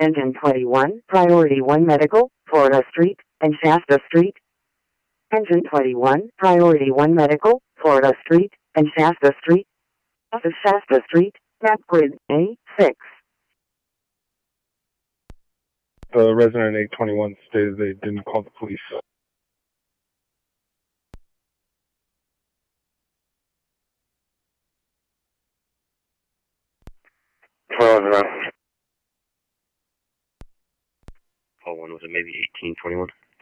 Engine 21, Priority 1 Medical, Florida Street, and Shasta Street. Engine 21, Priority 1 Medical, Florida Street, and Shasta Street. Office Shasta Street, map grid A6. The resident 821 stated they didn't call the police. Call one, was it maybe 1821?